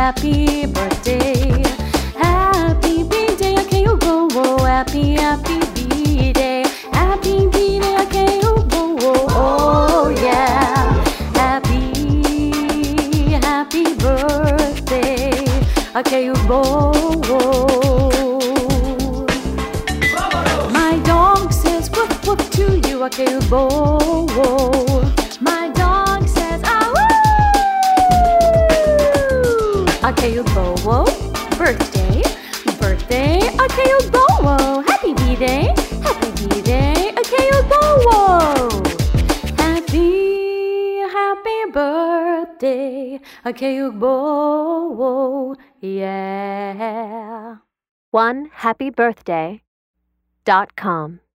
happy birthday. Happy B-Day, okay, you go, happy B-Day. Happy B-Day, okay, you go, oh yeah. Happy birthday, okay, you go. My dog says woof woof to you, okay, you go. My dog says ah woo. Okay, you go. Birthday, okay, you go. Happy B-Day, okay, you go. Happy birthday, okay, you go. Yeah. OneHappyBirthday.com